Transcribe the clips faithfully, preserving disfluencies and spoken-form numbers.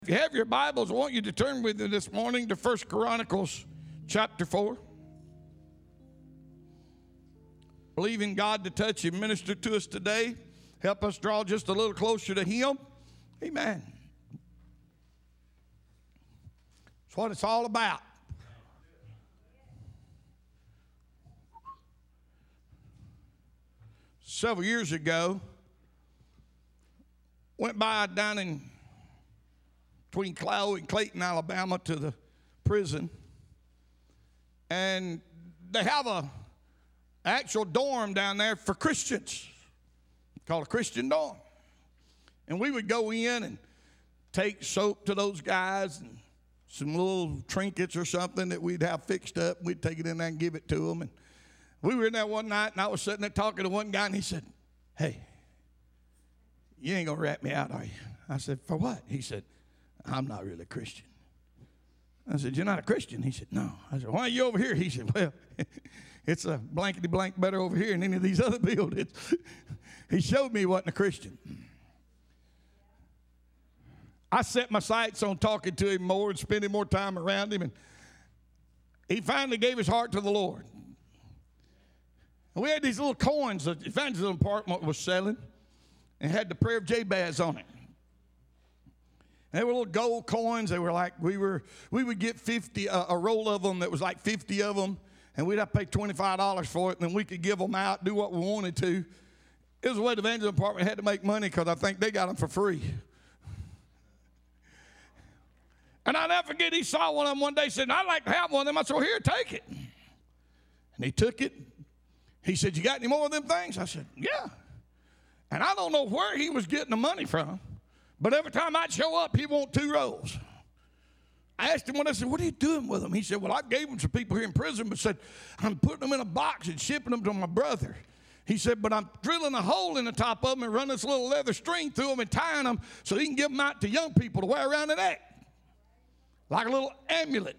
If you have your Bibles, I want you to turn with me this morning to First Chronicles chapter four. Believing God to touch and minister to us today. Help us draw just a little closer to Him. Amen. That's what it's all about. Several years ago, went by down in between Clow and Clayton, Alabama, to the prison, and they have a actual dorm down there for Christians called a Christian dorm. And we would go in and take soap to those guys and some little trinkets or something that we'd have fixed up. We'd take it in there and give it to them. And we were in there one night, and I was sitting there talking to one guy, and he said, "Hey, you ain't going to rat me out, are you?" I said, "For what?" He said, "I'm not really a Christian." I said, "You're not a Christian?" He said, "No." I said, "Why are you over here?" He said, "Well, it's a blankety blank better over here than any of these other buildings." He showed me he wasn't a Christian. I set my sights on talking to him more and spending more time around him, and he finally gave his heart to the Lord. And we had these little coins that the evangelism department was selling, and had the prayer of Jabez on it. They were little gold coins. They were like, we were, we would get fifty, uh, a roll of them that was like fifty of them, and we'd have to pay twenty-five dollars for it, and then we could give them out, do what we wanted to. It was the way the evangelism department had to make money, because I think they got them for free. And I'll never forget, he saw one of them one day, said, "I'd like to have one of them." I said, "Well, here, take it." And he took it. He said, "You got any more of them things?" I said, "Yeah." And I don't know where he was getting the money from, but every time I'd show up, he'd want two rolls. I asked him one day, I said, "What are you doing with them?" He said, "Well, I gave them to people here in prison, but said, I'm putting them in a box and shipping them to my brother." He said, "But I'm drilling a hole in the top of them and running this little leather string through them and tying them so he can give them out to young people to wear around their neck, like a little amulet."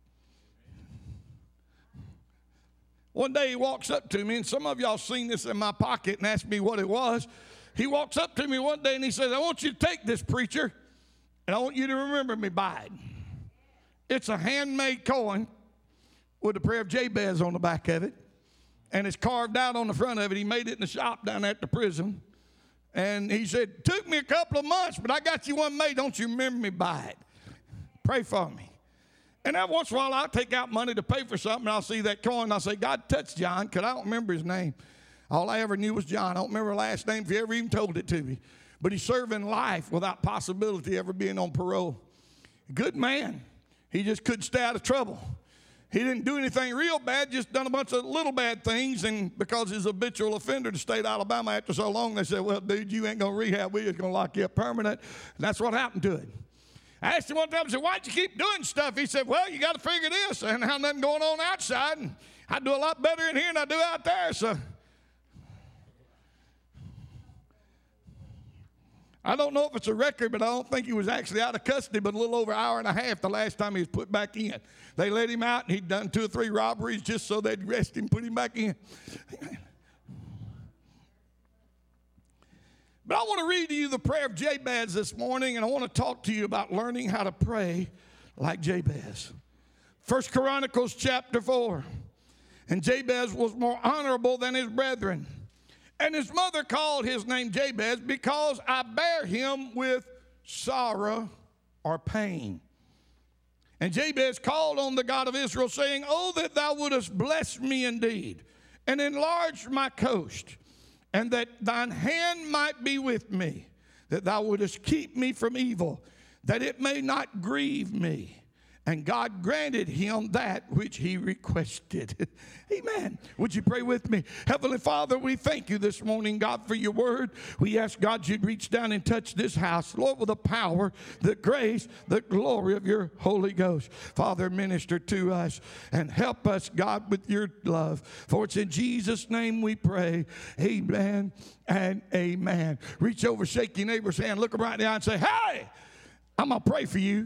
One day he walks up to me, and some of y'all seen this in my pocket and asked me what it was. He walks up to me one day and he says, "I want you to take this, preacher, and I want you to remember me by it. It's a handmade coin with the prayer of Jabez on the back of it, and it's carved out on the front of it. He made it in the shop down at the prison. And he said, it took me a couple of months, but I got you one made. Don't you remember me by it? Pray for me." And every once in a while, I'll take out money to pay for something, and I'll see that coin, and I'll say, "God touch John," because I don't remember his name. All I ever knew was John. I don't remember her last name if he ever even told it to me. But he's serving life without possibility of ever being on parole. Good man. He just couldn't stay out of trouble. He didn't do anything real bad, just done a bunch of little bad things, and because he's a habitual offender to the state of Alabama after so long, they said, "Well, dude, you ain't going to rehab. We're just going to lock you up permanent." And that's what happened to him. I asked him one time, I said, "Why'd you keep doing stuff?" He said, "Well, you got to figure this. I don't have nothing going on outside, and I do a lot better in here than I do out there, so." I don't know if it's a record, but I don't think he was actually out of custody, but a little over an hour and a half the last time he was put back in. They let him out, and he'd done two or three robberies just so they'd arrest him, put him back in. But I want to read to you the prayer of Jabez this morning, and I want to talk to you about learning how to pray like Jabez. First Chronicles chapter four. "And Jabez was more honorable than his brethren. And his mother called his name Jabez because I bare him with sorrow," or pain. "And Jabez called on the God of Israel, saying, Oh, that thou wouldest bless me indeed, and enlarge my coast, and that thine hand might be with me, that thou wouldest keep me from evil, that it may not grieve me. And God granted him that which he requested." Amen. Would you pray with me? Heavenly Father, we thank you this morning, God, for your word. We ask, God, you'd reach down and touch this house, Lord, with the power, the grace, the glory of your Holy Ghost. Father, minister to us and help us, God, with your love. For it's in Jesus' name we pray. Amen and amen. Reach over, shake your neighbor's hand, look him right in the eye and say, "Hey, I'm going to pray for you."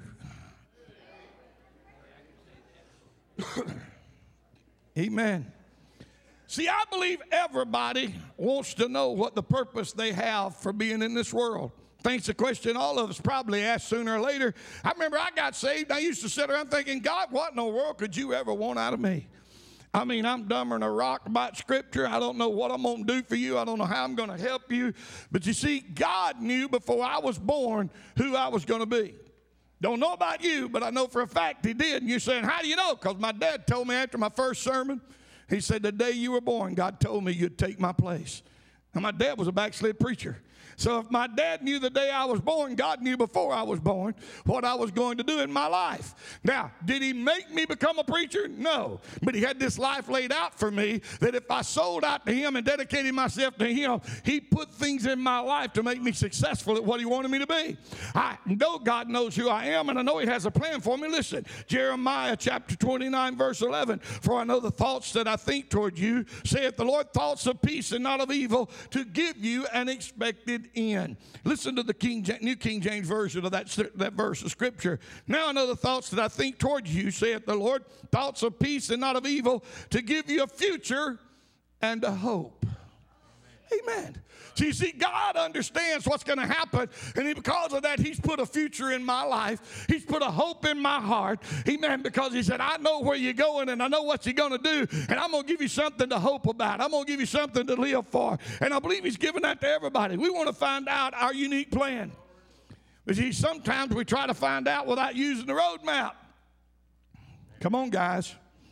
Amen. See, I believe everybody wants to know what the purpose they have for being in this world. think it's a question all of us probably ask sooner or later. I remember I got saved. I used to sit around thinking, God, what in the world could you ever want out of me? I mean, I'm dumber than a rock about Scripture. I don't know what I'm going to do for you. I don't know how I'm going to help you. But you see, God knew before I was born who I was going to be. Don't know about you, but I know for a fact he did. And you're saying, how do you know? Because my dad told me after my first sermon, he said, the day you were born, God told me you'd take my place. And my dad was a backslid preacher. So if my dad knew the day I was born, God knew before I was born what I was going to do in my life. Now, did he make me become a preacher? No. But he had this life laid out for me that if I sold out to him and dedicated myself to him, he put things in my life to make me successful at what he wanted me to be. I know God knows who I am, and I know he has a plan for me. Listen, Jeremiah chapter twenty-nine, verse eleven, for I know the thoughts that I think toward you, saith the Lord, thoughts of peace and not of evil, to give you an expected end. Listen to the King, New King James Version of that, that verse of Scripture. Now I know the thoughts that I think towards you, saith the Lord, thoughts of peace and not of evil, to give you a future and a hope. Amen. So you see, God understands what's going to happen, and because of that, he's put a future in my life. He's put a hope in my heart. Amen, because he said, I know where you're going, and I know what you're going to do, and I'm going to give you something to hope about. I'm going to give you something to live for, and I believe he's given that to everybody. We want to find out our unique plan. But see, sometimes we try to find out without using the road map. Come on, guys.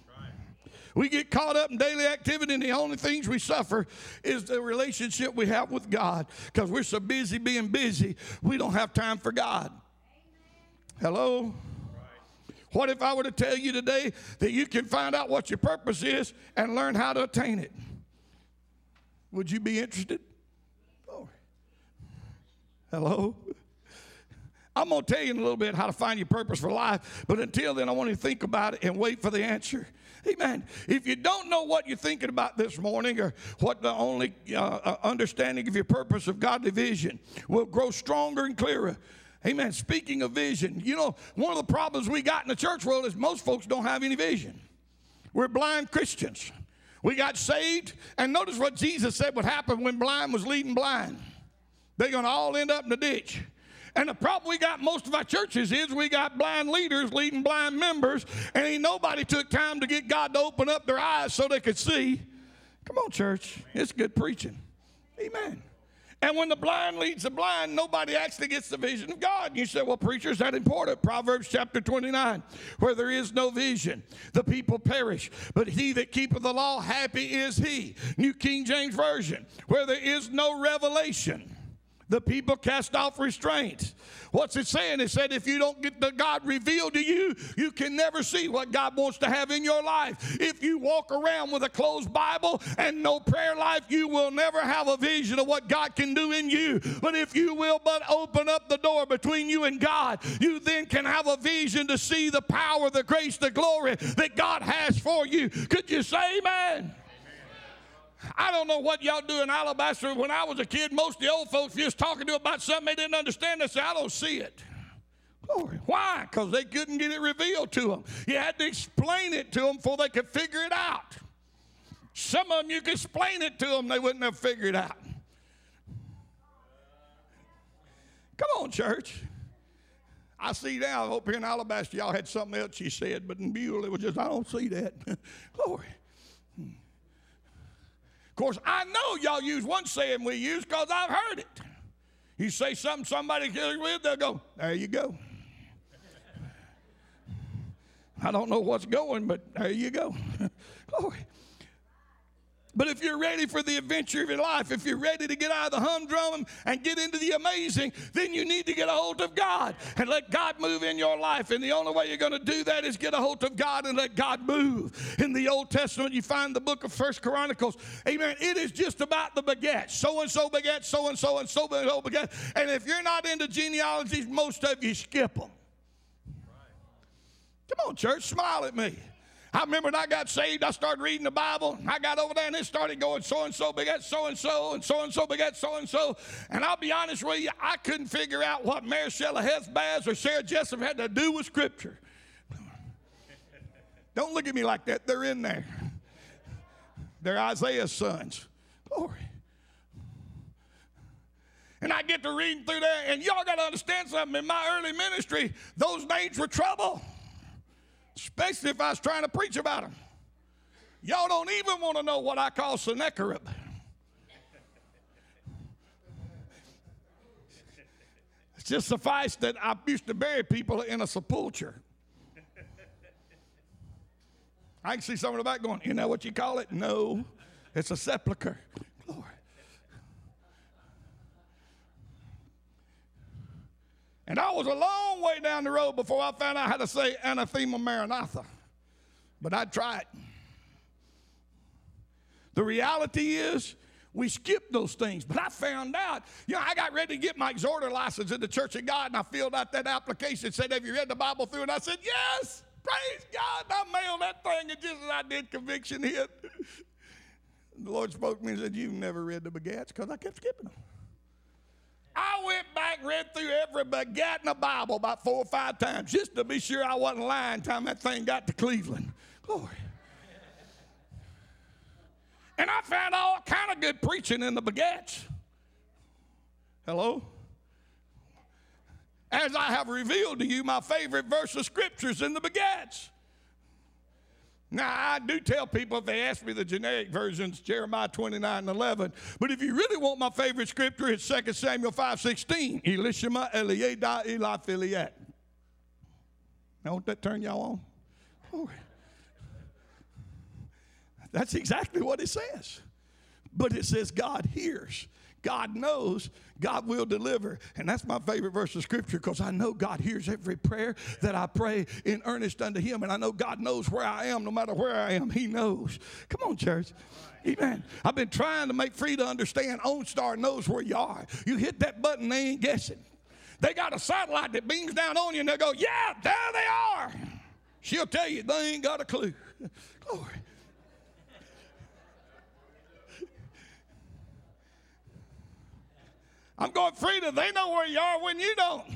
We get caught up in daily activity, and the only things we suffer is the relationship we have with God, because we're so busy being busy, we don't have time for God. Hello? What if I were to tell you today that you can find out what your purpose is and learn how to attain it? Would you be interested? Oh. Hello? I'm going to tell you in a little bit how to find your purpose for life, but until then, I want you to think about it and wait for the answer. Amen. If you don't know what you're thinking about this morning, or what the only uh, understanding of your purpose of godly vision will grow stronger and clearer. Amen. Speaking of vision, you know, one of the problems we got in the church world is most folks don't have any vision. We're blind Christians. We got saved, and notice what Jesus said would happen when blind was leading blind. They're going to all end up in the ditch. And the problem we got in most of our churches is we got blind leaders leading blind members, and ain't nobody took time to get God to open up their eyes so they could see. Come on, church. It's good preaching. Amen. And when the blind leads the blind, nobody actually gets the vision of God. And you say, well, preacher, is that important? Proverbs chapter twenty-nine, where there is no vision, the people perish. But he that keepeth the law, happy is he. New King James Version, where there is no revelation, the people cast off restraint. What's it saying? It said if you don't get the God revealed to you, you can never see what God wants to have in your life. If you walk around with a closed Bible and no prayer life, you will never have a vision of what God can do in you. But if you will but open up the door between you and God, you then can have a vision to see the power, the grace, the glory that God has for you. Could you say amen? I don't know what y'all do in Alabaster. When I was a kid, most of the old folks just talking to about something they didn't understand. They said, I don't see it. Glory. Why? Because they couldn't get it revealed to them. You had to explain it to them before they could figure it out. Some of them, you could explain it to them, they wouldn't have figured it out. Come on, church. I see now, I hope here in Alabaster y'all had something else you said, but in Buell it was just, I don't see that. Glory. Of course, I know y'all use one saying we use because I've heard it. You say something somebody agrees with, they'll go, there you go. I don't know what's going, but there you go. Glory. But if you're ready for the adventure of your life, if you're ready to get out of the humdrum and get into the amazing, then you need to get a hold of God and let God move in your life. And the only way you're going to do that is get a hold of God and let God move. In the Old Testament, you find the book of First Chronicles. Amen. It is just about the beget. So-and-so beget, so-and-so, and so-and-so beget. And if you're not into genealogies, most of you skip them. Come on, church, smile at me. I remember when I got saved, I started reading the Bible. I got over there and it started going so-and-so begat so-and-so and so-and-so begat so-and-so. And I'll be honest with you, I couldn't figure out what Maricela Hezbaz or Sarah Jessup had to do with Scripture. Don't look at me like that. They're in there. They're Isaiah's sons. Glory. And I get to reading through there, and y'all got to understand something. In my early ministry, those names were trouble, especially if I was trying to preach about them. Y'all don't even want to know what I call Sennacherib. It's just suffice that I used to bury people in a sepulcher. I can see someone in the back going, you know what you call it? No, it's a sepulcher. Glory. And I was a long way down the road before I found out how to say anathema maranatha. But I'd try it. The reality is, we skipped those things. But I found out, you know, I got ready to get my exhorter license in the Church of God, and I filled out that application. It said, have you read the Bible through? And I said, yes, praise God. And I mailed that thing, and just as I did, conviction hit. The Lord spoke to me and said, you've never read the begats, because I kept skipping them. I went back and read through every begat in the Bible about four or five times just to be sure I wasn't lying time that thing got to Cleveland. Glory. And I found all kind of good preaching in the begats. Hello? As I have revealed to you my favorite verse of scriptures in the begats. Now, I do tell people if they ask me the generic versions, Jeremiah twenty-nine and eleven. But if you really want my favorite scripture, it's Second Samuel five sixteen. Elishama Eliada Eli Philiat. Now, won't that turn y'all on? Oh. That's exactly what it says. But it says God hears. God knows, God will deliver. And that's my favorite verse of scripture, because I know God hears every prayer that I pray in earnest unto him. And I know God knows where I am. No matter where I am, he knows. Come on, church. Amen. I've been trying to make free to understand OnStar knows where you are. You hit that button, they ain't guessing. They got a satellite that beams down on you, and they'll go, yeah, there they are. She'll tell you they ain't got a clue. Glory. I'm going, Frida, they know where you are when you don't.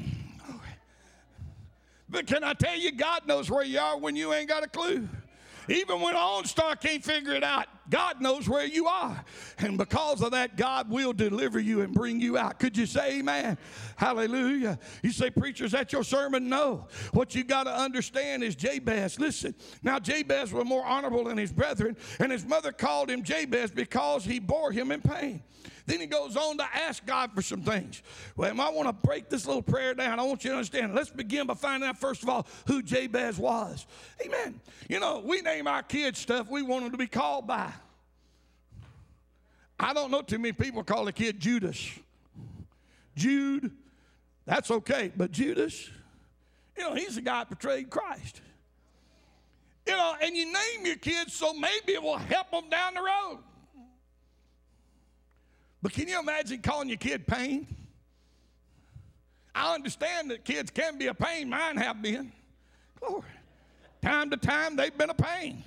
But can I tell you, God knows where you are when you ain't got a clue. Even when OnStar can't figure it out, God knows where you are. And because of that, God will deliver you and bring you out. Could you say amen? Hallelujah. You say, preacher, is that your sermon? No. What you got to understand is Jabez. Listen, now Jabez was more honorable than his brethren, and his mother called him Jabez because he bore him in pain. Then he goes on to ask God for some things. Well, I want to break this little prayer down. I want you to understand. Let's begin by finding out, first of all, who Jabez was. Amen. You know, we name our kids stuff we want them to be called by. I don't know too many people call a kid Judas. Jude, that's okay. But Judas, you know, he's the guy that betrayed Christ. You know, and you name your kids so maybe it will help them down the road. But can you imagine calling your kid Pain? I understand that kids can be a pain. Mine have been. Glory. Time to time, they've been a pain.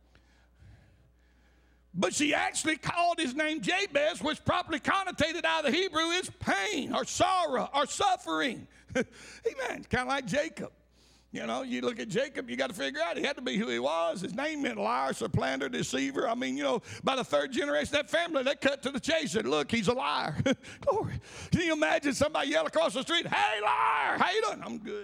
But she actually called his name Jabez, which properly connotated out of the Hebrew is pain or sorrow or suffering. Amen. Kind of like Jacob. You know, you look at Jacob, you got to figure out he had to be who he was. His name meant liar, supplanter, deceiver. I mean, you know, by the third generation of that family, they cut to the chase and look, he's a liar. Glory. Can you imagine somebody yell across the street, hey, liar, how you doing? I'm good.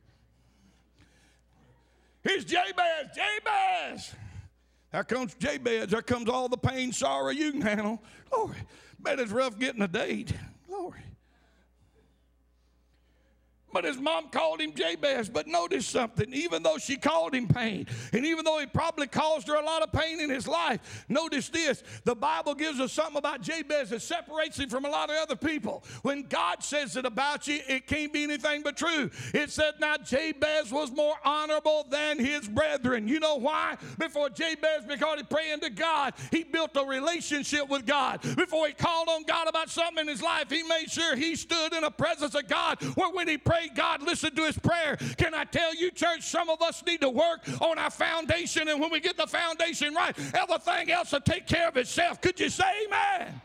Here's Jabez, Jabez. There comes Jabez. There comes all the pain, sorrow you can handle. Glory. Bet it's rough getting a date. Glory. But his mom called him Jabez. But notice something. Even though she called him pain, and even though he probably caused her a lot of pain in his life, notice this. The Bible gives us something about Jabez that separates him from a lot of other people. When God says it about you, it can't be anything but true. It said, now Jabez was more honorable than his brethren. You know why? Before Jabez began praying to God, he built a relationship with God. Before he called on God about something in his life, he made sure he stood in the presence of God, where when he prayed, God listened to his prayer. Can I tell you, church, some of us need to work on our foundation, and when we get the foundation right, everything else will take care of itself. Could you say amen?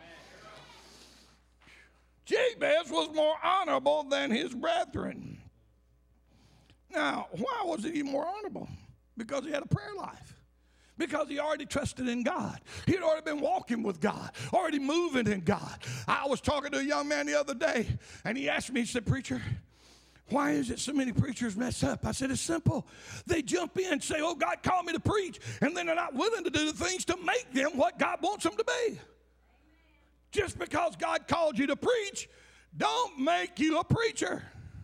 Jabez was more honorable than his brethren. Now, why was he more honorable? Because he had a prayer life. Because he already trusted in God. He had already been walking with God, already moving in God. I was talking to a young man the other day, and he asked me, he said, preacher, why is it so many preachers mess up? I said, it's simple. They jump in and say, oh, God called me to preach, and then they're not willing to do the things to make them what God wants them to be. Just because God called you to preach, don't make you a preacher.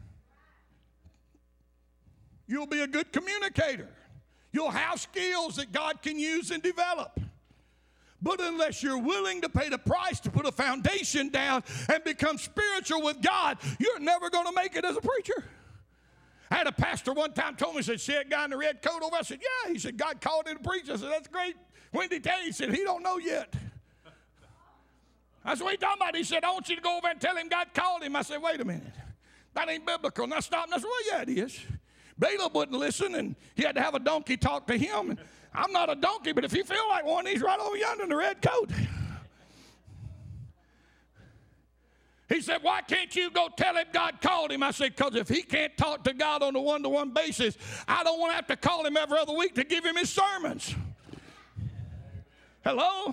You'll be a good communicator. You'll have skills that God can use and develop. But unless you're willing to pay the price to put a foundation down and become spiritual with God, you're never going to make it as a preacher. I had a pastor one time told me, he said, see that guy in the red coat over? I said, yeah. He said, God called him to preach. I said, that's great. When did he tell you? He said, he don't know yet. I said, what are you talking about? He said, I want you to go over and tell him God called him. I said, wait a minute. That ain't biblical. And I stopped and I said, well, yeah, it is. Balaam wouldn't listen, and he had to have a donkey talk to him. And I'm not a donkey, but if you feel like one, he's right over yonder in the red coat. He said, why can't you go tell him God called him? I said, because if he can't talk to God on a one-to-one basis, I don't want to have to call him every other week to give him his sermons. Hello?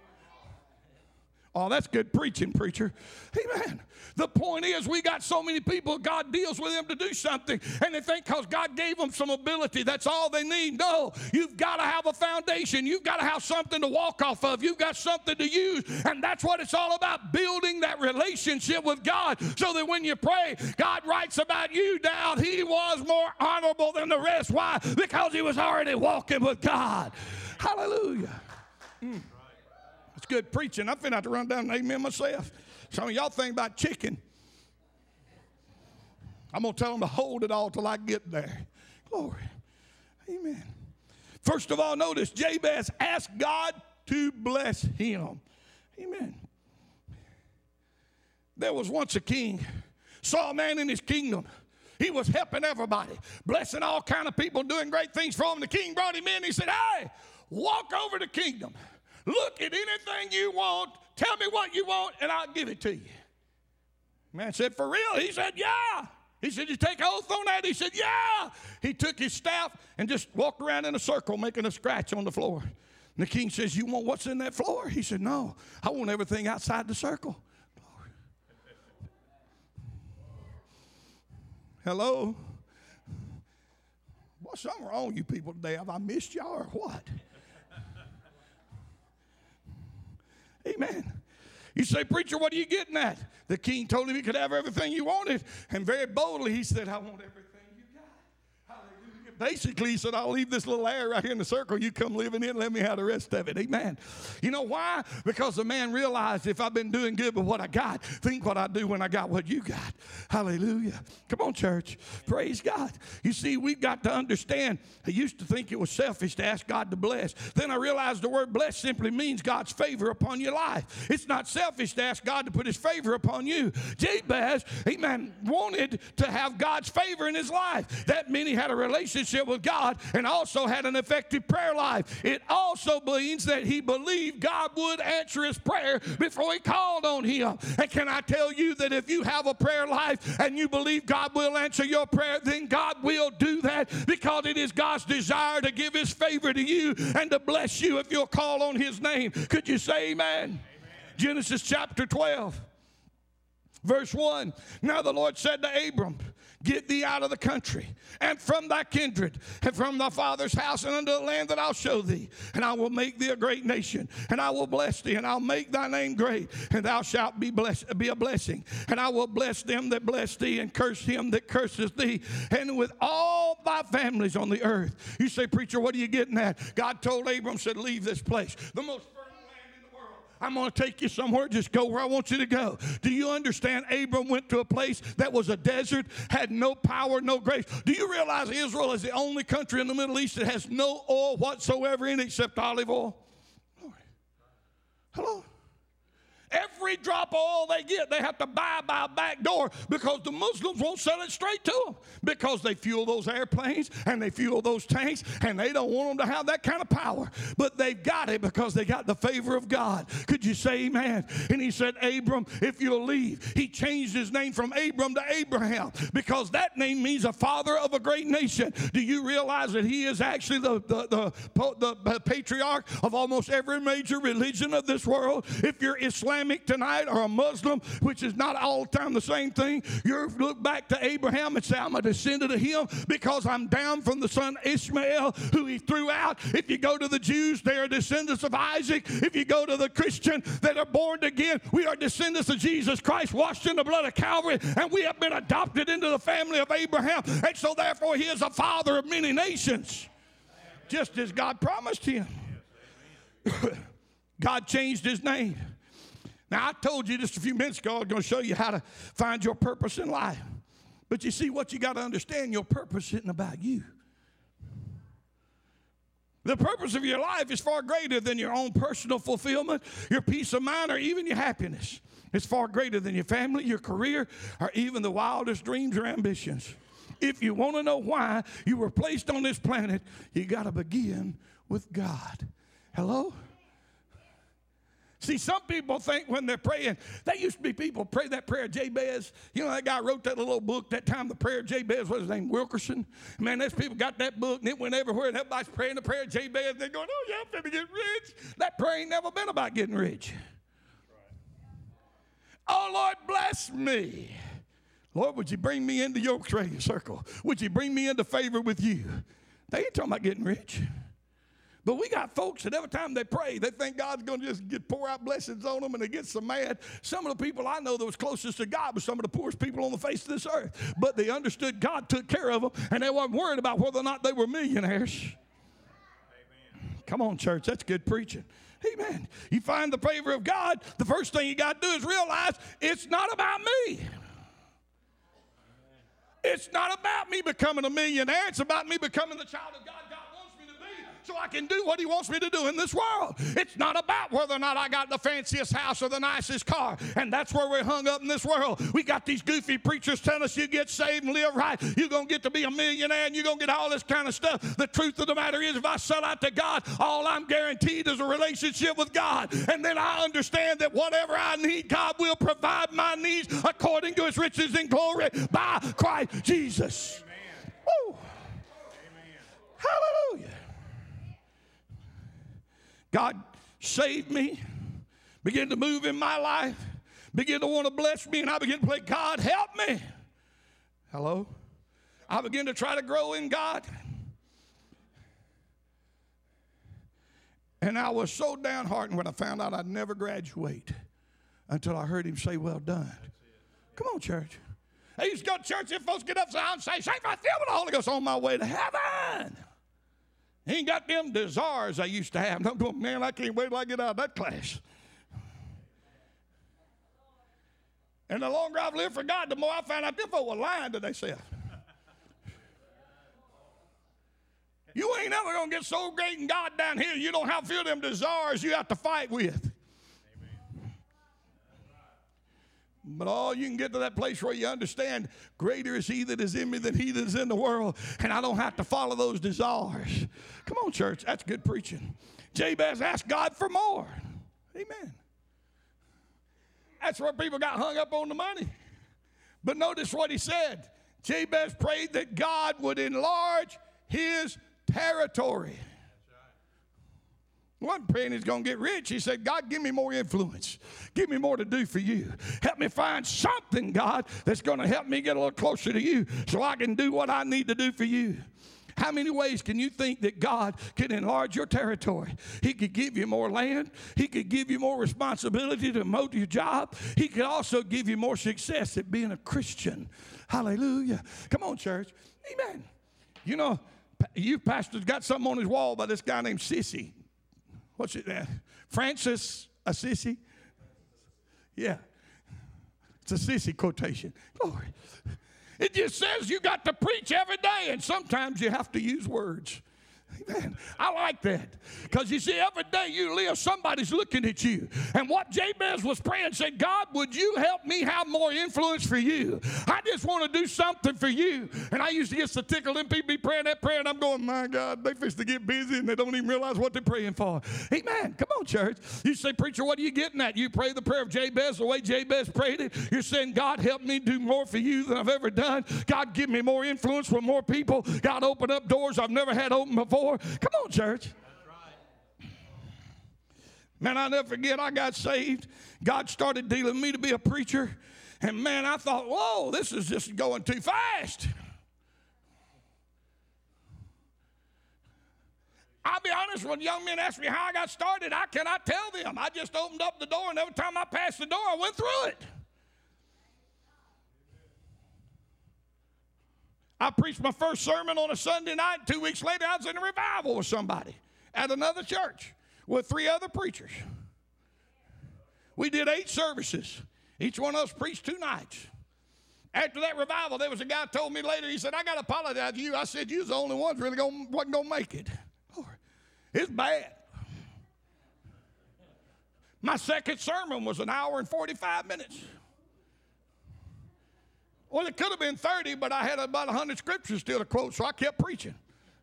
Oh, that's good preaching, preacher. Amen. The point is, we got so many people, God deals with them to do something, and they think because God gave them some ability, that's all they need. No, you've got to have a foundation. You've got to have something to walk off of. You've got something to use, and that's what it's all about, building that relationship with God so that when you pray, God writes about you down. He was more honorable than the rest. Why? Because he was already walking with God. Hallelujah. Mm. It's good preaching. I'm finna have to run down and amen myself. Some of y'all think about chicken. I'm going to tell them to hold it all till I get there. Glory. Amen. First of all, notice Jabez asked God to bless him. Amen. There was once a king, saw a man in his kingdom. He was helping everybody, blessing all kind of people, doing great things for him. The king brought him in. He said, hey, walk over the kingdom. Look at anything you want. Tell me what you want, and I'll give it to you. Man said, for real? He said, yeah. He said, you take oath on that? He said, yeah. He took his staff and just walked around in a circle, making a scratch on the floor. And the king says, you want what's in that floor? He said, no. I want everything outside the circle. Glory. Hello? What's something wrong with you people today? Have I missed y'all or what? Amen. You say, preacher, what are you getting at? The king told him he could have everything you wanted. And very boldly he said, I want everything you got. Hallelujah. Basically, he said, I'll leave this little area right here in the circle. You come live in it and let me have the rest of it. Amen. You know why? Because the man realized if I've been doing good with what I got, think what I do when I got what you got. Hallelujah. Come on, church. Praise God. You see, we've got to understand. I used to think it was selfish to ask God to bless. Then I realized the word bless simply means God's favor upon your life. It's not selfish to ask God to put his favor upon you. Jabez, amen, wanted to have God's favor in his life. That meant he had a relationship with God and also had an effective prayer life. It also means that he believed God would answer his prayer before he called on him. And can I tell you that if you have a prayer life and you believe God will answer your prayer, then God will do that because it is God's desire to give his favor to you and to bless you if you'll call on his name. Could you say amen? Amen. Genesis chapter twelve. Verse one, now the Lord said to Abram, get thee out of the country, and from thy kindred, and from thy father's house, and unto the land that I'll show thee. And I will make thee a great nation, and I will bless thee, and I'll make thy name great, and thou shalt be blessed, be a blessing. And I will bless them that bless thee, and curse him that curses thee, and with all thy families on the earth. You say, preacher, what are you getting at? God told Abram, said, leave this place. The most I'm going to take you somewhere. Just go where I want you to go. Do you understand? Abram went to a place that was a desert, had no power, no grace. Do you realize Israel is the only country in the Middle East that has no oil whatsoever in it except olive oil? Hello? Every drop of oil they get, they have to buy by a back door because the Muslims won't sell it straight to them because they fuel those airplanes and they fuel those tanks, and they don't want them to have that kind of power. But they've got it because they got the favor of God. Could you say amen? And he said, Abram, if you'll leave. He changed his name from Abram to Abraham because that name means a father of a great nation. Do you realize that he is actually the, the, the, the patriarch of almost every major religion of this world? If you're Islamic tonight or a Muslim, which is not all the time the same thing, you look back to Abraham and say, I'm a descendant of him because I'm down from the son Ishmael who he threw out. If you go to the Jews, they are descendants of Isaac. If you go to the Christian that are born again, we are descendants of Jesus Christ, washed in the blood of Calvary, and we have been adopted into the family of Abraham. And so therefore he is a father of many nations, just as God promised him. God changed his name. Now, I told you just a few minutes ago, I was going to show you how to find your purpose in life. But you see, what you got to understand, your purpose isn't about you. The purpose of your life is far greater than your own personal fulfillment, your peace of mind, or even your happiness. It's far greater than your family, your career, or even the wildest dreams or ambitions. If you want to know why you were placed on this planet, you got to begin with God. Hello? See, some people think when they're praying, there used to be people pray that prayer of Jabez. You know, that guy wrote that little book that time, the prayer of Jabez, what was his name, Wilkerson? Man, those people got that book, and it went everywhere, and everybody's praying the prayer of Jabez, and they're going, oh, yeah, I'm finna get rich. That prayer ain't never been about getting rich. Oh, Lord, bless me. Lord, would you bring me into your trading circle? Would you bring me into favor with you? They ain't talking about getting rich. But we got folks that every time they pray, they think God's going to just get pour out blessings on them, and they get so mad. Some of the people I know that was closest to God were some of the poorest people on the face of this earth. But they understood God took care of them, and they weren't worried about whether or not they were millionaires. Amen. Come on, church, that's good preaching. Amen. You find the favor of God, the first thing you got to do is realize it's not about me. It's not about me becoming a millionaire. It's about me becoming the child of God God wants me to be, so I can do what he wants me to do in this world. It's not about whether or not I got the fanciest house or the nicest car, and that's where we're hung up in this world. We got these goofy preachers telling us you get saved and live right, you're going to get to be a millionaire, and you're going to get all this kind of stuff. The truth of the matter is, if I sell out to God, all I'm guaranteed is a relationship with God, and then I understand that whatever I need, God will provide my needs according to his riches and glory by Christ Jesus. Woo. Hallelujah. God saved me, began to move in my life, began to want to bless me, and I began to play, God, help me. Hello? I began to try to grow in God. And I was so downhearted when I found out I'd never graduate until I heard him say, well done. Come on, church. I used to go to church and folks get up and say, say, I feel with the Holy Ghost on my way to heaven. He ain't got them desires I used to have. I'm going, man, I can't wait till I get out of that class. And the longer I've lived for God, the more I find out them folks were lying to themselves. You ain't never going to get so great in God down here, you don't have to feel them desires you have to fight with. But all you can get to that place where you understand greater is he that is in me than he that is in the world, and I don't have to follow those desires. Come on, church, that's good preaching. Jabez asked God for more. Amen. That's where people got hung up on the money. But notice what he said. Jabez prayed that God would enlarge his territory. He wasn't praying he's going to get rich. He said, God, give me more influence. Give me more to do for you. Help me find something, God, that's going to help me get a little closer to you so I can do what I need to do for you. How many ways can you think that God can enlarge your territory? He could give you more land. He could give you more responsibility to mow your job. He could also give you more success at being a Christian. Hallelujah. Come on, church. Amen. You know, youth pastor's got something on his wall by this guy named Sissy. What's it? Uh, Francis Assisi? Yeah. It's a Sissy quotation. Glory. It just says you got to preach every day, and sometimes you have to use words. Amen. I like that. Because you see, every day you live, somebody's looking at you. And what Jabez was praying said, God, would you help me have more influence for you? I just want to do something for you. And I used to get so tickled and people be praying that prayer, and I'm going, my God, they fix to get busy and they don't even realize what they're praying for. Amen. Come on, church. You say, preacher, what are you getting at? You pray the prayer of Jabez the way Jabez prayed it. You're saying, God, help me do more for you than I've ever done. God, give me more influence with more people. God, open up doors I've never had open before. Come on, church. That's right. Man, I'll never forget, I got saved. God started dealing with me to be a preacher. And man, I thought, whoa, this is just going too fast. I'll be honest, when young men ask me how I got started, I cannot tell them. I just opened up the door, and every time I passed the door, I went through it. I preached my first sermon on a Sunday night. Two weeks later, I was in a revival with somebody at another church with three other preachers. We did eight services. Each one of us preached two nights. After that revival, there was a guy told me later, he said, I got to apologize to you. I said, you was the only one really gonna, wasn't going to make it. It's bad. My second sermon was an hour and forty-five minutes. Well, it could have been thirty, but I had about one hundred scriptures still to quote, so I kept preaching.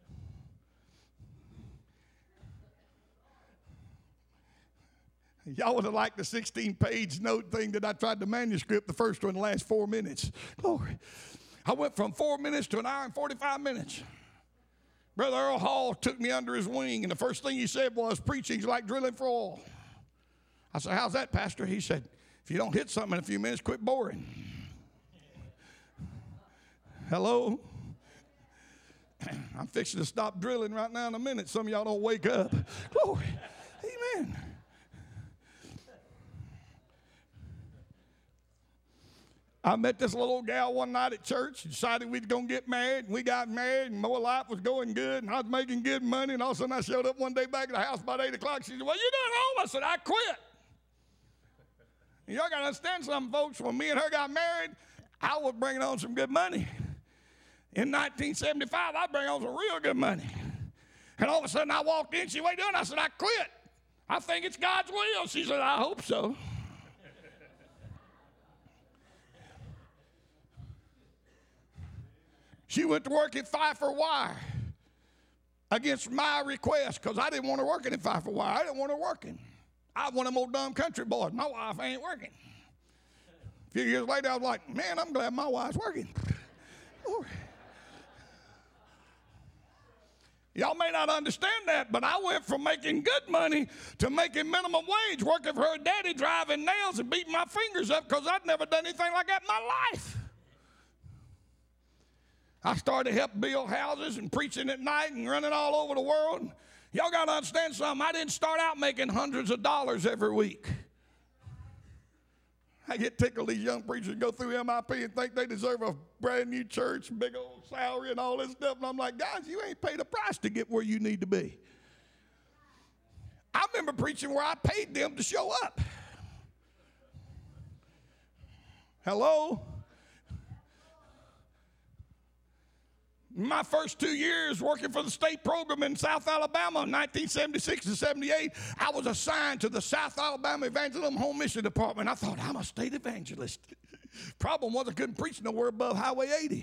Y'all would have liked the sixteen-page note thing that I tried to manuscript the first one, the last four minutes. Glory. I went from four minutes to an hour and forty-five minutes. Brother Earl Hall took me under his wing, and the first thing he said was, preaching's like drilling for oil. I said, how's that, Pastor? He said, if you don't hit something in a few minutes, quit boring. Hello? I'm fixing to stop drilling right now in a minute. Some of y'all don't wake up. Glory. Amen. I met this little old gal one night at church, decided we was going to get married, and we got married, and my life was going good, and I was making good money, and all of a sudden I showed up one day back at the house about eight o'clock. She said, what you doing home? I said, I quit. And y'all got to understand something, folks. When me and her got married, I was bringing on some good money. In nineteen seventy-five, I bring on some real good money. And all of a sudden I walked in, she said, what you doing? I said, I quit. I think it's God's will. She said, I hope so. She went to work at Pfeiffer Wire against my request because I didn't want her working at Pfeiffer Wire. I didn't want her working. I was one of them old dumb country boys. My wife ain't working. A few years later, I was like, man, I'm glad my wife's working. Y'all may not understand that, but I went from making good money to making minimum wage, working for her daddy, driving nails and beating my fingers up because I'd never done anything like that in my life. I started to help build houses and preaching at night and running all over the world. Y'all got to understand something. I didn't start out making hundreds of dollars every week. I get tickled these young preachers go through M I P and think they deserve a brand new church, big old salary and all this stuff. And I'm like, guys, you ain't paid a price to get where you need to be. I remember preaching where I paid them to show up. Hello? My first two years working for the state program in South Alabama in nineteen seventy-six to seventy-eight, I was assigned to the South Alabama Evangelism Home Mission Department. I thought, I'm a state evangelist. Problem was I couldn't preach nowhere above Highway eighty.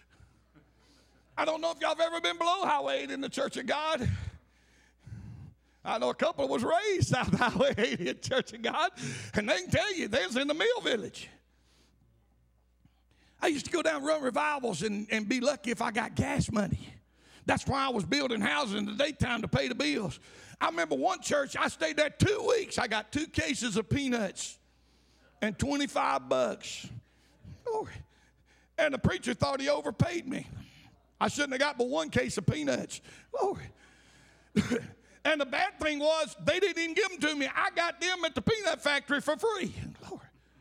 I don't know if y'all have ever been below Highway eighty in the Church of God. I know a couple was raised South Highway eighty at Church of God, and they can tell you they was in the Mill Village. I used to go down and run revivals and, and be lucky if I got gas money. That's why I was building houses in the daytime to pay the bills. I remember one church, I stayed there two weeks. I got two cases of peanuts and twenty-five bucks. And the preacher thought he overpaid me. I shouldn't have got but one case of peanuts. And the bad thing was, they didn't even give them to me. I got them at the peanut factory for free. Lord.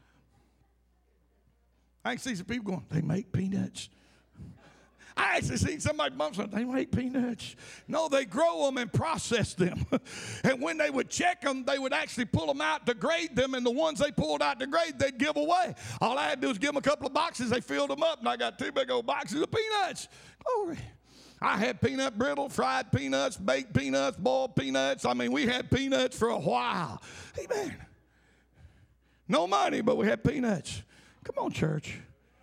I can see some people going, they make peanuts. I actually seen somebody bump something, they make peanuts. No, they grow them and process them. And when they would check them, they would actually pull them out to grade them, and the ones they pulled out to grade, they'd give away. All I had to do was give them a couple of boxes. They filled them up, and I got two big old boxes of peanuts. Glory. I had peanut brittle, fried peanuts, baked peanuts, boiled peanuts. I mean, we had peanuts for a while. Amen. No money, but we had peanuts. Come on, church.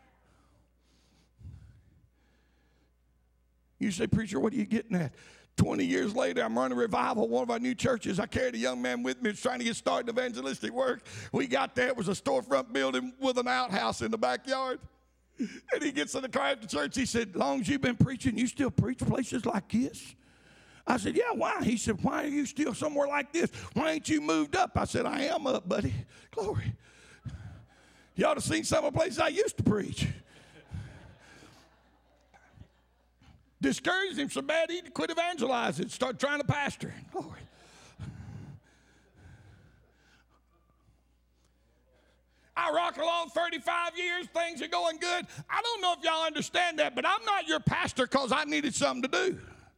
You say, preacher, what are you getting at? twenty years later, I'm running revival, one of our new churches. I carried a young man with me who's trying to get started in evangelistic work. We got there. It was a storefront building with an outhouse in the backyard. And he gets in the car after church. He said, long as you've been preaching, you still preach places like this? I said, yeah, why? He said, why are you still somewhere like this? Why ain't you moved up? I said, I am up, buddy. Glory. You ought to seen some of the places I used to preach. Discouraged him so bad he quit evangelizing, start trying to pastor. Glory. I rock along thirty-five years, things are going good. I don't know if y'all understand that, but I'm not your pastor because I needed something to do.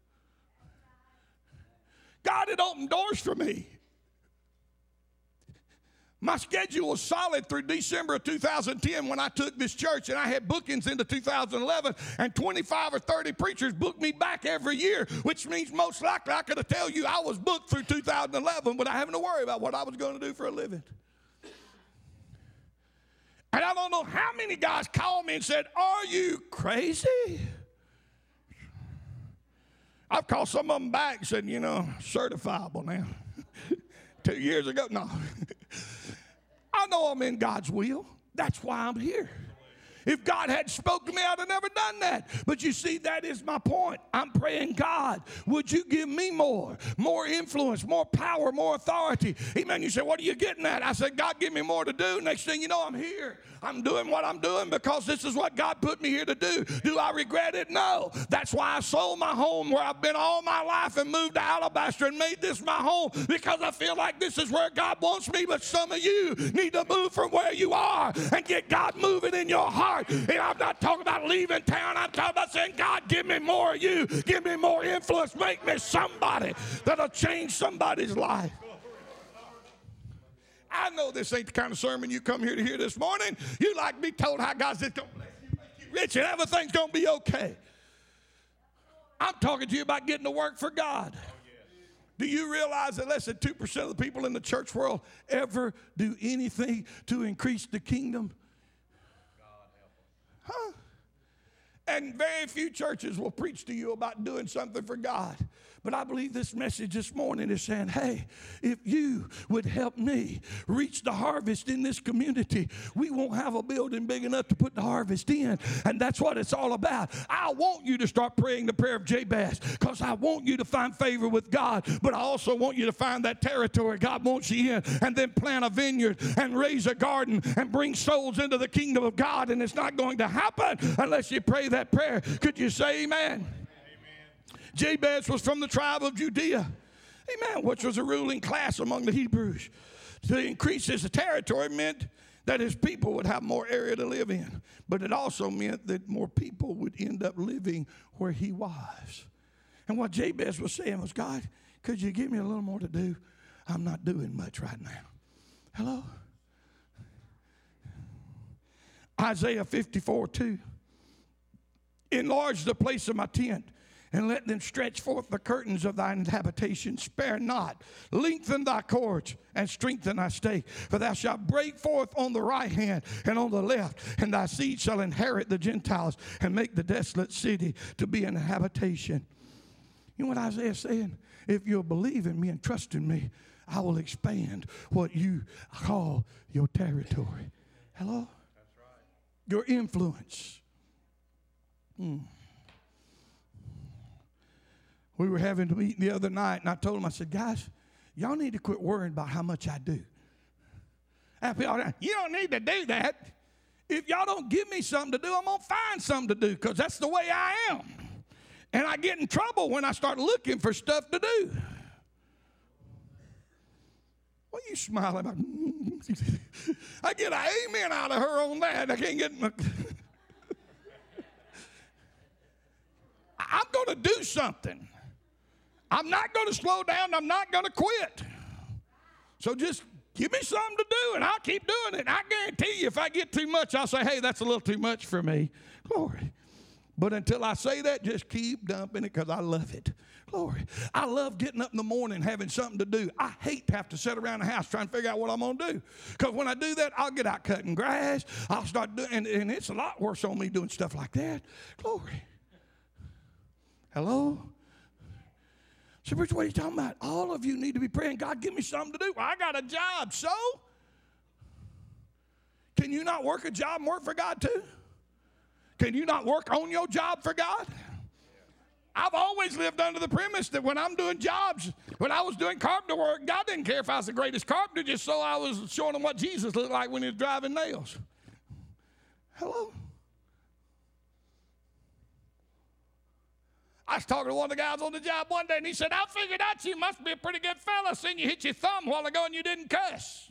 God had opened doors for me. My schedule was solid through December of two thousand ten when I took this church, and I had bookings into two thousand eleven, and twenty-five or thirty preachers booked me back every year, which means most likely I could have tell you I was booked through two thousand eleven without having to worry about what I was going to do for a living. And I don't know how many guys called me and said, are you crazy? I've called some of them back and said, you know, certifiable now. Two years ago, no. I know I'm in God's will. That's why I'm here. If God hadn't spoken to me, I'd have never done that. But you see, that is my point. I'm praying, God, would you give me more, more influence, more power, more authority? Amen. You say, what are you getting at? I said, God, give me more to do. Next thing you know, I'm here. I'm doing what I'm doing because this is what God put me here to do. Do I regret it? No. That's why I sold my home where I've been all my life and moved to Alabaster and made this my home, because I feel like this is where God wants me. But some of you need to move from where you are and get God moving in your heart. And I'm not talking about leaving town. I'm talking about saying, God, give me more of you. Give me more influence. Make me somebody that'll change somebody's life. I know this ain't the kind of sermon you come here to hear this morning. You like to be told how God's just going to bless you, make you rich, and everything's going to be okay. I'm talking to you about getting to work for God. Do you realize that less than two percent of the people in the church world ever do anything to increase the kingdom? Huh? And very few churches will preach to you about doing something for God. But I believe this message this morning is saying, hey, if you would help me reach the harvest in this community, we won't have a building big enough to put the harvest in. And that's what it's all about. I want you to start praying the prayer of Jabez, because I want you to find favor with God, but I also want you to find that territory God wants you in, and then plant a vineyard and raise a garden and bring souls into the kingdom of God. And it's not going to happen unless you pray that prayer. Could you say amen? Jabez was from the tribe of Judea, amen, which was a ruling class among the Hebrews. To increase his territory meant that his people would have more area to live in, but it also meant that more people would end up living where he was. And what Jabez was saying was, God, could you give me a little more to do? I'm not doing much right now. Hello? Isaiah fifty-four two. Enlarge the place of my tent, and let them stretch forth the curtains of thine habitation. Spare not. Lengthen thy cords and strengthen thy stake. For thou shalt break forth on the right hand and on the left, and thy seed shall inherit the Gentiles and make the desolate city to be an habitation. You know what Isaiah is saying? If you'll believe in me and trust in me, I will expand what you call your territory. Hello? That's right. Your influence. Hmm. We were having a meeting the other night, and I told them, I said, guys, y'all need to quit worrying about how much I do. And people, you don't need to do that. If y'all don't give me something to do, I'm going to find something to do, because that's the way I am. And I get in trouble when I start looking for stuff to do. What are you smiling about? I get an amen out of her on that. I can't get my... I'm going to do something. I'm not going to slow down. I'm not going to quit. So just give me something to do, and I'll keep doing it. I guarantee you, if I get too much, I'll say, hey, that's a little too much for me. Glory. But until I say that, just keep dumping it because I love it. Glory. I love getting up in the morning and having something to do. I hate to have to sit around the house trying to figure out what I'm going to do. Because when I do that, I'll get out cutting grass. I'll start doing, and, and it's a lot worse on me doing stuff like that. Glory. Hello? So, Preacher, what are you talking about? All of you need to be praying, God, give me something to do. Well, I got a job, so? Can you not work a job and work for God too? Can you not work on your job for God? I've always lived under the premise that when I'm doing jobs, when I was doing carpenter work, God didn't care if I was the greatest carpenter, just so I was showing them what Jesus looked like when he was driving nails. Hello? I was talking to one of the guys on the job one day, and he said, I figured out you must be a pretty good fella, seeing you hit your thumb a while ago and you didn't cuss.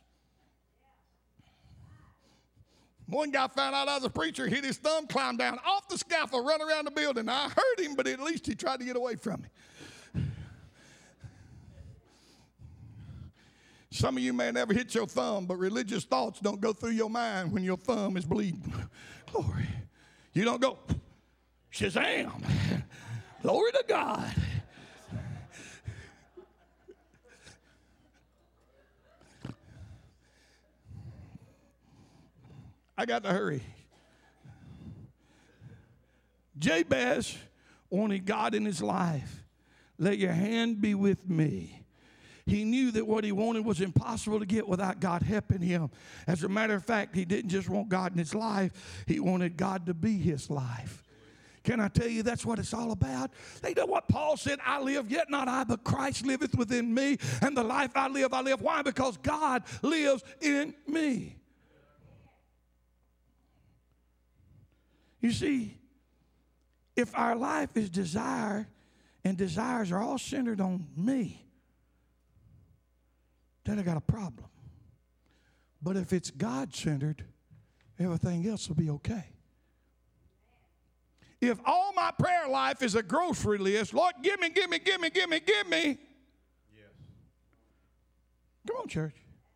One guy found out I was a preacher, hit his thumb, climbed down off the scaffold, run around the building. I heard him, but at least he tried to get away from me. Some of you may never hit your thumb, but religious thoughts don't go through your mind when your thumb is bleeding. Glory. You don't go, Shazam. Glory to God. I got to hurry. Jabez wanted God in his life. Let your hand be with me. He knew that what he wanted was impossible to get without God helping him. As a matter of fact, he didn't just want God in his life. He wanted God to be his life. Can I tell you that's what it's all about? They know what Paul said, I live, yet not I, but Christ liveth within me. And the life I live, I live. Why? Because God lives in me. You see, if our life is desire and desires are all centered on me, then I got a problem. But if it's God-centered, everything else will be okay. If all my prayer life is a grocery list, Lord, give me, give me, give me, give me, give me. Yes. Come on, church.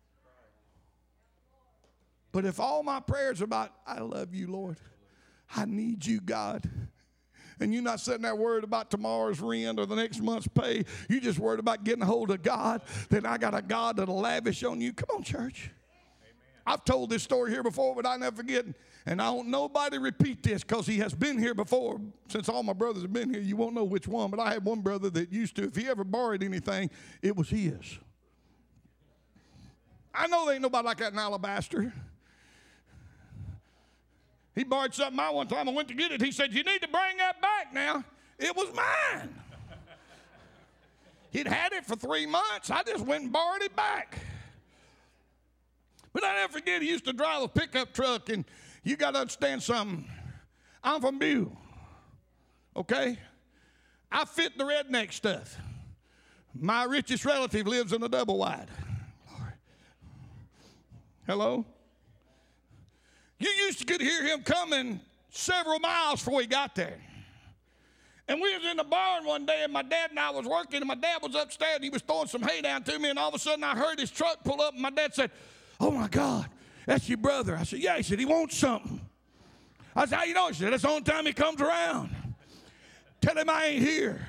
But if all my prayers are about, I love you, Lord. I need you, God. And you're not sitting there worried about tomorrow's rent or the next month's pay. You just worried about getting a hold of God. Then I got a God that'll lavish on you. Come on, church. Amen. I've told this story here before, but I never forget. And I don't nobody repeat this because he has been here before. Since all my brothers have been here, you won't know which one. But I had one brother that used to, if he ever borrowed anything, it was his. I know there ain't nobody like that in Alabaster. He borrowed something out one time. I went to get it. He said, you need to bring that back now. It was mine. He'd had it for three months. I just went and borrowed it back. But I never forget, he used to drive a pickup truck, and you got to understand something. I'm from Buell, okay? I fit the redneck stuff. My richest relative lives in a double wide. Hello? You used to could hear him coming several miles before he got there. And we was in the barn one day, and my dad and I was working, and my dad was upstairs, and he was throwing some hay down to me, and all of a sudden I heard his truck pull up, and my dad said, oh, my God, that's your brother. I said, yeah. He said, he wants something. I said, how you know? He said, that's the only time he comes around. Tell him I ain't here.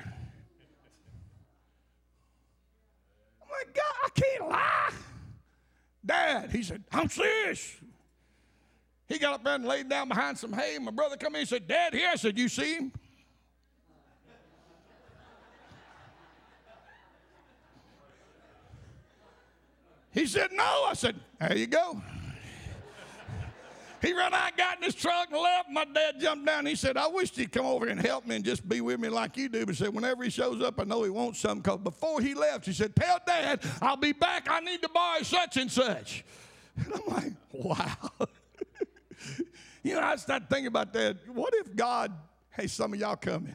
I'm like, God, I can't lie. Dad, he said, I'm serious. He got up there and laid down behind some hay. My brother come in and said, Dad, here. I said, you see him? He said, no. I said, there you go. He ran out, got in his truck and left. My dad jumped down. He said, I wish he'd come over and help me and just be with me like you do. But he said, whenever he shows up, I know he wants something. Because before he left, he said, tell Dad, I'll be back. I need to borrow such and such. And I'm like, wow. You know, I started thinking about that. What if God, hey, some of y'all coming.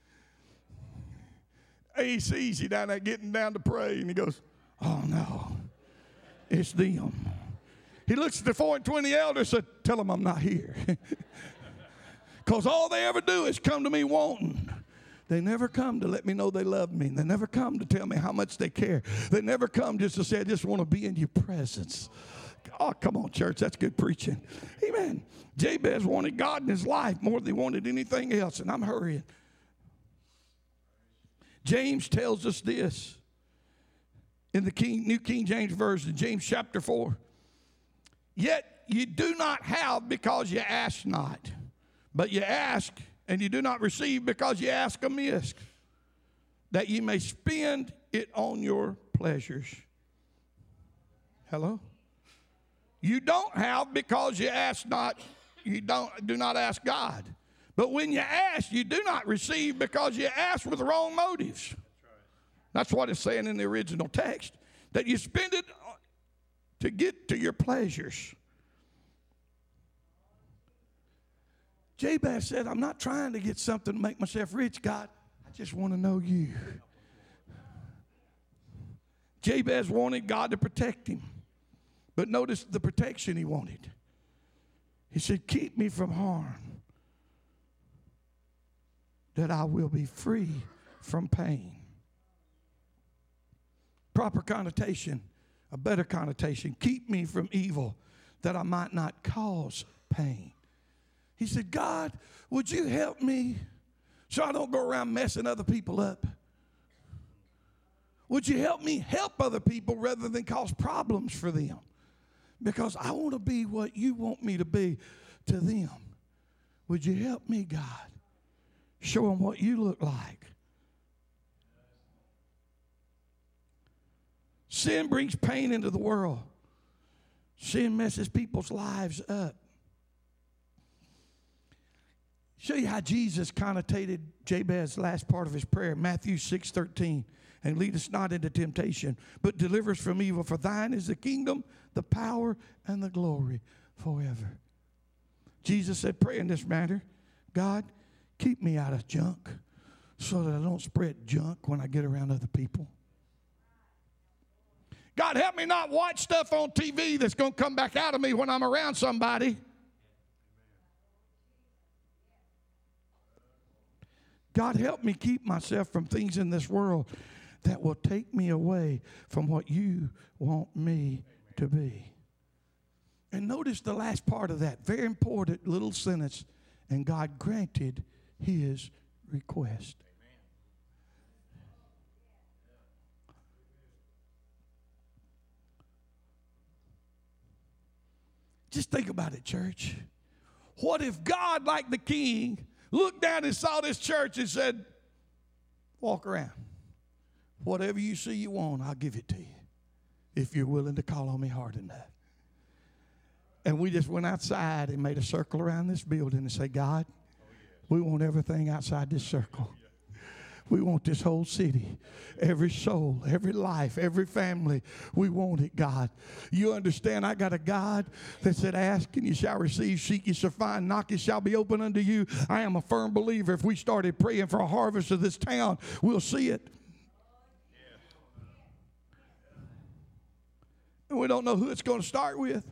He sees you down there getting down to pray, and he goes, oh, no, it's them. He looks at the four and twenty elders and said, tell them I'm not here. Because all they ever do is come to me wanting. They never come to let me know they love me. They never come to tell me how much they care. They never come just to say, I just want to be in your presence. Oh, come on, church. That's good preaching. Amen. Jabez wanted God in his life more than he wanted anything else, and I'm hurrying. James tells us this in the King, New King James Version, James chapter four. Yet you do not have because you ask not, but you ask and you do not receive because you ask amiss, that you may spend it on your pleasures. Hello? You don't have because you ask not, you don't do not ask God. But when you ask, you do not receive because you ask with wrong motives. That's what it's saying in the original text, that you spend it to get to your pleasures. Jabez said, I'm not trying to get something to make myself rich, God. I just want to know you. Jabez wanted God to protect him. But notice the protection he wanted. He said, keep me from harm, that I will be free from pain. Proper connotation, a better connotation. Keep me from evil, that I might not cause pain. He said, God, would you help me so I don't go around messing other people up? Would you help me help other people rather than cause problems for them? Because I want to be what you want me to be to them. Would you help me, God? Show them what you look like. Sin brings pain into the world. Sin messes people's lives up. Show you how Jesus connotated Jabez's last part of his prayer, Matthew six thirteen. And lead us not into temptation, but deliver us from evil. For thine is the kingdom, the power, and the glory forever. Jesus said, pray in this matter. God, keep me out of junk so that I don't spread junk when I get around other people. God, help me not watch stuff on T V that's going to come back out of me when I'm around somebody. God, help me keep myself from things in this world that will take me away from what you want me to be. And notice the last part of that, very important little sentence, and God granted his request. Just think about it, church. What if God, like the king, looked down and saw this church and said, walk around. Whatever you see you want, I'll give it to you if you're willing to call on me hard enough. And we just went outside and made a circle around this building and said, God, we want everything outside this circle. We want this whole city, every soul, every life, every family. We want it, God. You understand, I got a God that said, ask and you shall receive, seek you shall find, knock it shall be open unto you. I am a firm believer. If we started praying for a harvest of this town, we'll see it. And we don't know who it's going to start with.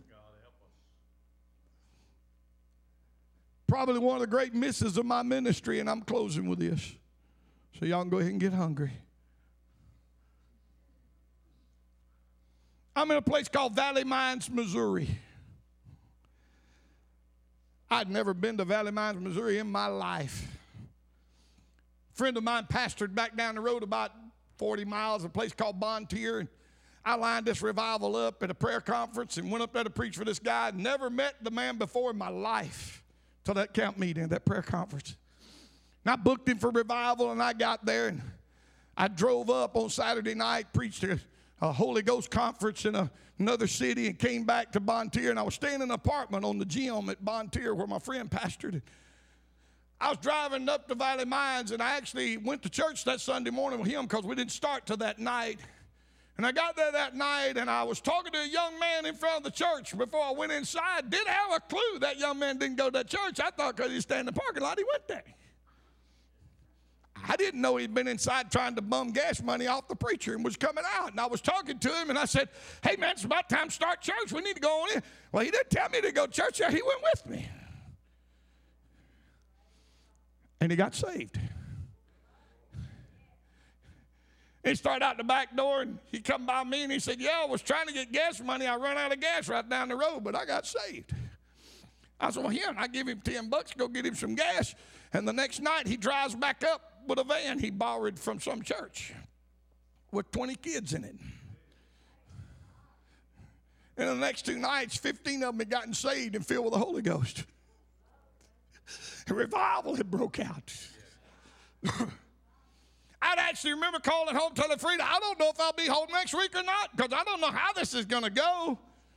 Probably one of the great misses of my ministry, and I'm closing with this. So y'all can go ahead and get hungry. I'm in a place called Valley Mines, Missouri. I'd never been to Valley Mines, Missouri in my life. A friend of mine pastored back down the road about forty miles, a place called Bon Tier, and I lined this revival up at a prayer conference and went up there to preach for this guy. I'd never met the man before in my life till that camp meeting, that prayer conference. And I booked him for revival, and I got there, and I drove up on Saturday night, preached a, a Holy Ghost conference in a, another city, and came back to Bon Tier, and I was staying in an apartment on the gym at Bon Tier where my friend pastored. I was driving up to Valley Mines, and I actually went to church that Sunday morning with him because we didn't start till that night. And I got there that night, and I was talking to a young man in front of the church before I went inside. Didn't have a clue that young man didn't go to that church. I thought because he was standing in the parking lot, he went there. I didn't know he'd been inside trying to bum gas money off the preacher and was coming out. And I was talking to him, and I said, hey, man, it's about time to start church. We need to go on in. Well, he didn't tell me to go to church. He went with me. And he got saved. He started out the back door, and he come by me, and he said, yeah, I was trying to get gas money. I run out of gas right down the road, but I got saved. I said, well, yeah, and I give him ten bucks to go get him some gas. And the next night, he drives back up with a van he borrowed from some church with twenty kids in it. And the next two nights, fifteen of them had gotten saved and filled with the Holy Ghost. A revival had broke out. I'd actually remember calling home, telling Frida, I don't know if I'll be home next week or not, because I don't know how this is going to go.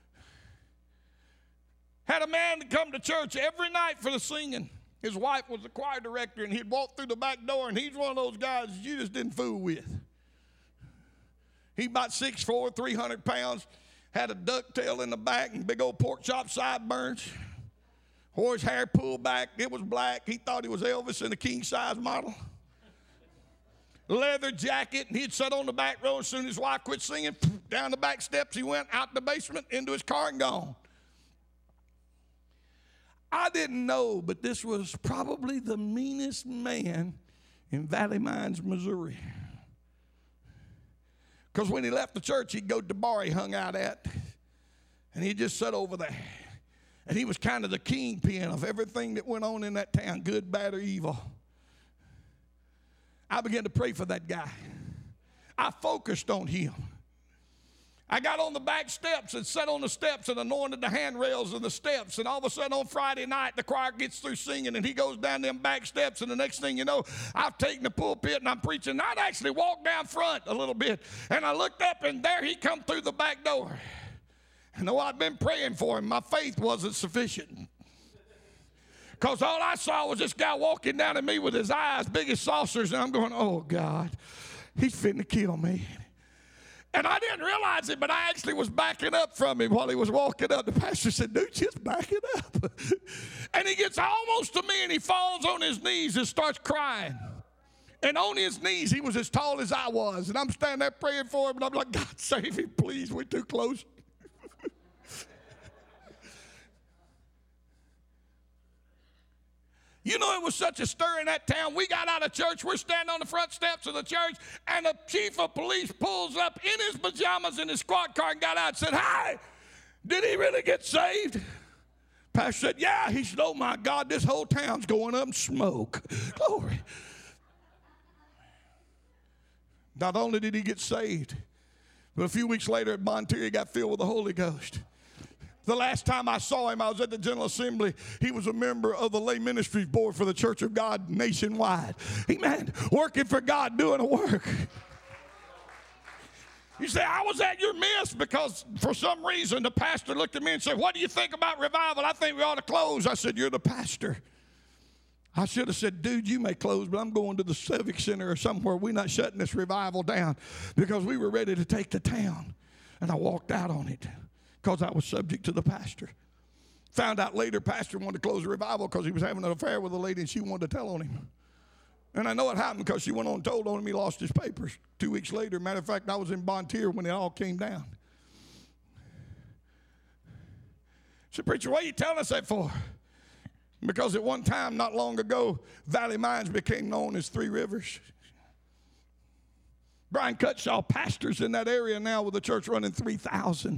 Had a man to come to church every night for the singing. His wife was the choir director, and he'd walk through the back door, and he's one of those guys you just didn't fool with. He's about six foot four, three hundred pounds, had a ducktail in the back and big old pork chop sideburns. Wore his hair pulled back. It was black. He thought he was Elvis in a king-size model. Leather jacket, and he'd sit on the back row. As soon as his wife quit singing, down the back steps he went, out the basement, into his car and gone. I didn't know, but this was probably the meanest man in Valley Mines, Missouri. Because when he left the church, he'd go to the bar he hung out at, and he'd just sit over there. And he was kind of the kingpin of everything that went on in that town, good, bad, or evil. I began to pray for that guy. I focused on him. I got on the back steps and sat on the steps and anointed the handrails of the steps. And all of a sudden on Friday night, the choir gets through singing and he goes down them back steps. And the next thing you know, I've taken the pulpit and I'm preaching. And I'd actually walked down front a little bit. And I looked up and there he come through the back door. And though I'd been praying for him, my faith wasn't sufficient. Because all I saw was this guy walking down at me with his eyes big as saucers. And I'm going, oh, God, he's fitting to kill me. And I didn't realize it, but I actually was backing up from him while he was walking up. The pastor said, dude, just back it up. And he gets almost to me, and he falls on his knees and starts crying. And on his knees, he was as tall as I was. And I'm standing there praying for him, and I'm like, God, save him, please. We're too close. You know, it was such a stir in that town. We got out of church. We're standing on the front steps of the church, and the chief of police pulls up in his pajamas in his squad car and got out and said, hi, did he really get saved? Pastor said, yeah. He said, oh, my God, this whole town's going up in smoke. Glory. Not only did he get saved, but a few weeks later at Montier, he got filled with the Holy Ghost. The last time I saw him, I was at the General Assembly. He was a member of the Lay Ministries Board for the Church of God nationwide. Amen. Working for God, doing a work. You say, I was at your miss because for some reason the pastor looked at me and said, what do you think about revival? I think we ought to close. I said, you're the pastor. I should have said, dude, you may close, but I'm going to the Civic Center or somewhere. We're not shutting this revival down, because we were ready to take the town. And I walked out on it, because I was subject to the pastor. Found out later, pastor wanted to close the revival because he was having an affair with a lady and she wanted to tell on him. And I know it happened because she went on and told on him. He lost his papers two weeks later. Matter of fact, I was in Bontier when it all came down. I said, preacher, what are you telling us that for? Because at one time, not long ago, Valley Mines became known as Three Rivers. Brian Cutshaw pastors in that area now with a church running three thousand.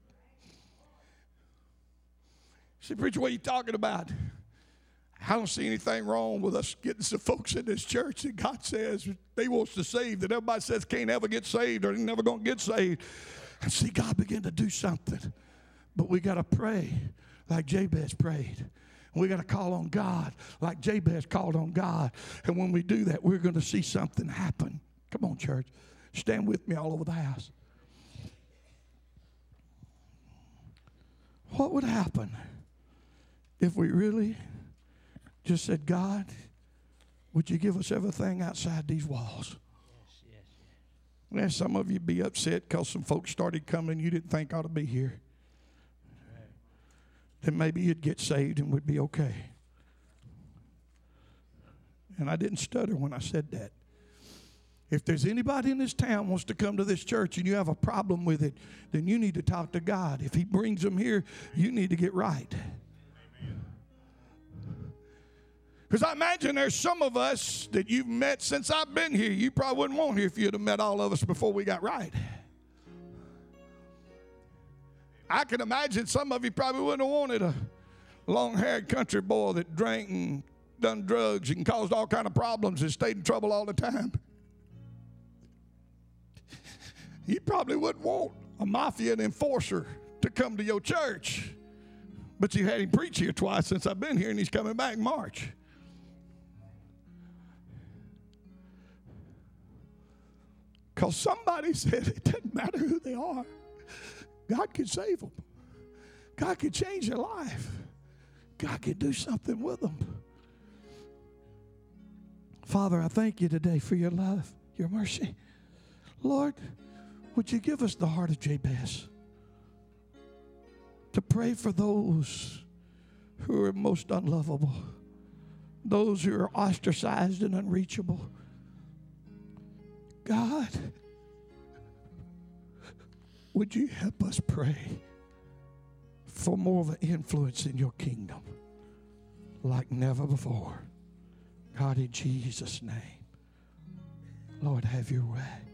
I said, preacher, what are you talking about? I don't see anything wrong with us getting some folks in this church that God says they wants to save, that everybody says can't ever get saved or they're never going to get saved. And see God begin to do something. But we got to pray like Jabez prayed. We got to call on God like Jabez called on God. And when we do that, we're going to see something happen. Come on, church. Stand with me all over the house. What would happen if we really just said, God, would you give us everything outside these walls? Yes, yes, yes. Now, some of you be upset because some folks started coming you didn't think ought to be here. Right. Then maybe you'd get saved and we'd be okay. And I didn't stutter when I said that. If there's anybody in this town wants to come to this church and you have a problem with it, then you need to talk to God. If he brings them here, you need to get right. Because I imagine there's some of us that you've met since I've been here. You probably wouldn't want here if you'd have met all of us before we got right. I can imagine some of you probably wouldn't have wanted a long-haired country boy that drank and done drugs and caused all kind of problems and stayed in trouble all the time. You probably wouldn't want a mafia enforcer to come to your church. But you had him preach here twice since I've been here, and he's coming back in March. Because somebody said it doesn't matter who they are. God can save them. God can change their life. God can do something with them. Father, I thank you today for your love, your mercy. Lord, would you give us the heart of Jabez to pray for those who are most unlovable, those who are ostracized and unreachable. God, would you help us pray for more of an influence in your kingdom like never before? God, in Jesus' name, Lord, have your way.